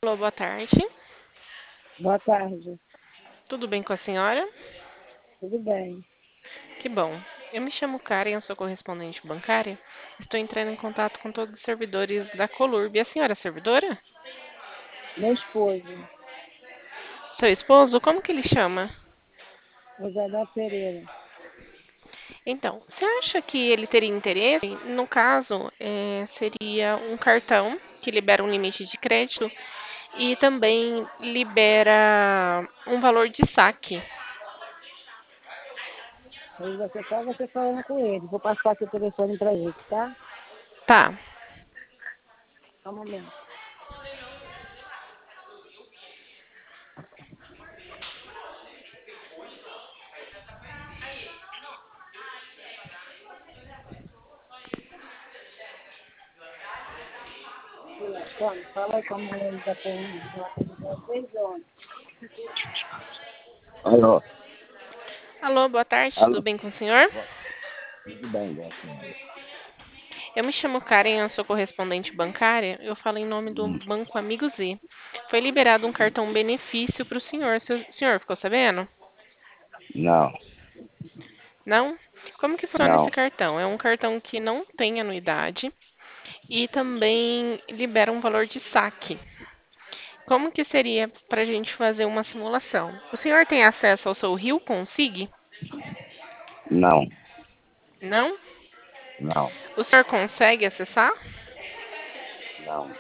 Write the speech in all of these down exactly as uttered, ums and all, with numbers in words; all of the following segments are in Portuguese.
Alô, boa tarde. Boa tarde, Tudo bem com a senhora? tudo bem? Que bom. Eu me chamo Karen, eu sou correspondente bancária. Estou entrando em contato com todos os servidores da Colurb. E a senhora é servidora? Meu esposo, Seu esposo, como que ele chama? José da Pereira. Então, você acha que ele teria interesse? No caso, eh, seria um cartão que libera um limite de crédito e também libera um valor de saque. Aí você só você falando com ele. Vou passar aqui o telefone para ele, tá? Tá. Só um momento. Tony, fala aí com a mulher da Pereira. Ela tem dezesseis anos. Alô, Alô, boa tarde, tudo alô, bem com o senhor? Ó, tudo bem, né, senhora? Eu me chamo Karen, eu sou correspondente bancária. Eu falo em nome do Hum, Banco Amigo Z. Foi liberado um cartão benefício para o senhor. Se O senhor ficou sabendo? Não, Não? Como que funciona esse não. cartão? É um cartão que não tem anuidade e também libera um valor de saque. Como que seria para a gente fazer uma simulação? O senhor tem acesso ao seu Rio Consig? Não, Não? não, O senhor consegue acessar? não.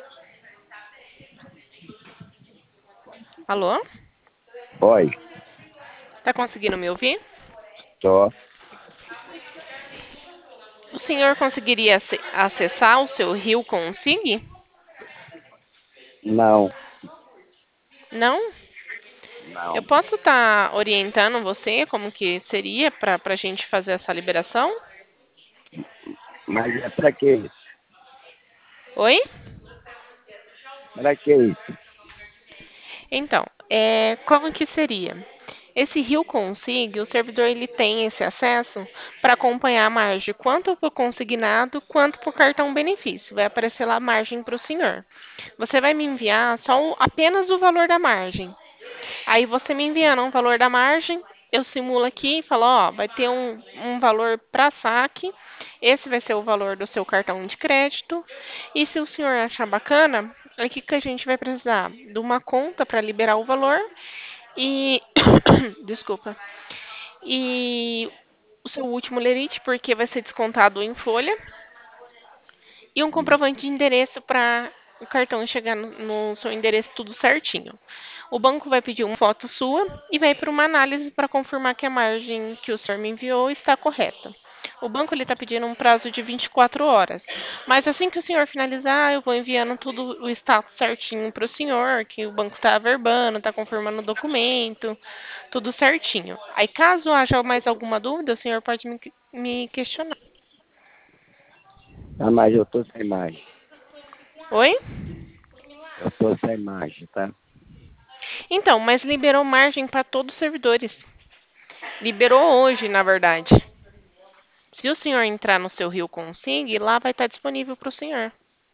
Alô? Oi, Tá conseguindo me ouvir? tô. O senhor conseguiria ace- acessar o seu Rio Consig? Não, Não? Eu não. posso estar orientando você como que seria para a gente fazer essa liberação? Mas é pra que isso? Oi? Pra que isso? Então, é, como que seria? Esse Rio Consig, o servidor ele tem esse acesso para acompanhar a margem, quanto para o consignado, quanto para o cartão benefício. Vai aparecer lá a margem para o senhor. Você vai me enviar só o- apenas o valor da margem. Aí você me enviando um valor da margem, eu simulo aqui e falo, ó, vai ter um, um valor para saque, esse vai ser o valor do seu cartão de crédito. E se o senhor achar bacana, aí o que que a gente vai precisar? De uma conta para liberar o valor e desculpa. E o seu último lerite, porque vai ser descontado em folha, e um Hum. comprovante de endereço para o cartão chegar no, no seu endereço tudo certinho. O banco vai pedir uma foto sua e vai para uma análise para confirmar que a margem que o senhor me enviou está correta. O banco está pedindo um prazo de vinte e quatro horas. Mas assim que o senhor finalizar, eu vou enviando tudo o status certinho para o senhor, que o banco está averbando, está confirmando o documento, tudo certinho. Aí, caso haja mais alguma dúvida, o senhor pode me, me questionar. Ah, mas eu tô sem imagem. Oi? Eu tô sem imagem, tá? Então, mas liberou margem para todos os servidores. Liberou hoje, na verdade. Se o senhor entrar no seu Rio Consig, lá vai estar disponível para o senhor.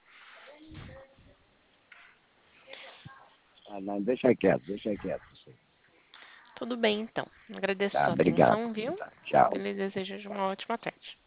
Ah, não, deixa quieto, deixa quieto. Isso aí. Tudo bem, então. Agradeço Tá, sua obrigado. atenção, viu? Tá, tchau. Eu lhe desejo uma ótima tarde.